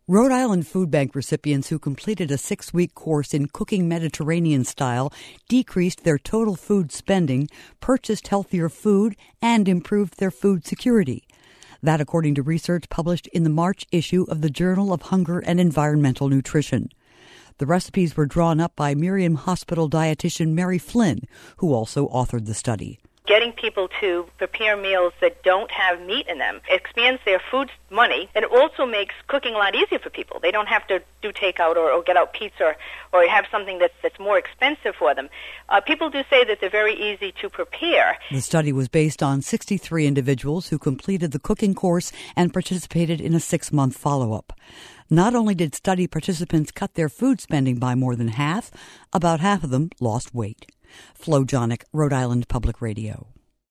Rhode Island Food Bank recipients who completed a 6-week course in cooking Mediterranean style decreased their total food spending, purchased healthier food, and improved their food security. That according to research published in the March issue of the Journal of Hunger and Environmental Nutrition. The recipes were drawn up by Miriam Hospital dietitian Mary Flynn, who also authored the study. Getting people to prepare meals that don't have meat in them expands their food money, and it also makes cooking a lot easier for people. They don't have to do takeout or get out pizza or have something that's more expensive for them. People do say that they're very easy to prepare. The study was based on 63 individuals who completed the cooking course and participated in a 6-month follow-up. Not only did study participants cut their food spending by more than half, about half of them lost weight. Flo Jonick, Rhode Island Public Radio.